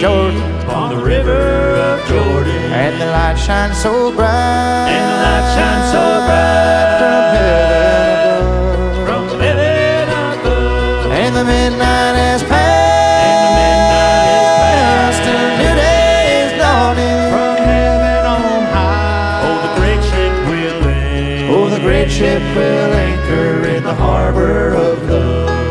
Jordan. on the river of Jordan. And the light shines so bright. And the light shines so bright from heaven above. from heaven above. And the midnight has passed. And the midnight is past. And new day is dawning. From heaven on high. Oh, the great ship will anchor. Oh, the great ship will anchor in the harbor of love.